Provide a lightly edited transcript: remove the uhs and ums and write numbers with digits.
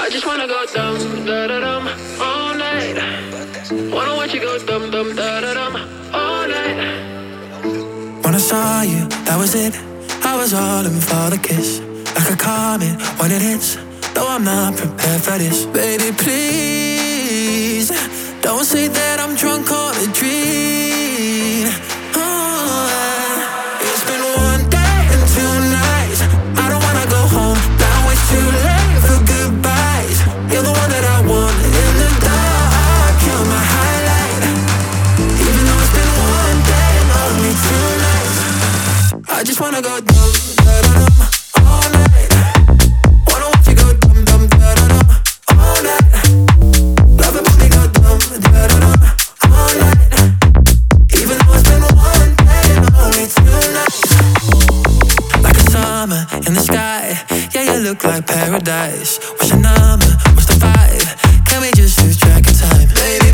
I just wanna go dum da da dum all night. Wanna watch you go dum dum da da dum all night. When I saw you, that was it. I was all in for the kiss, like a comet when it hits. Though I'm not prepared for this, baby, please don't say that I'm drunk on a dream. It's been one day and 2 nights. I don't wanna go home. Now it's too late for goodbyes. You're the one that I want in the dark. You're my highlight. Even though it's been one day and only 2 nights, I just wanna go dum da da dum all night. Wanna watch you go dum dum da da dum all night. Love it when we go dum da da dum all night. Even though it's been one day and only 2 nights. Like a summer in the sky, yeah, you look like paradise. What's your number? What's the vibe? Can we just lose track of time, baby?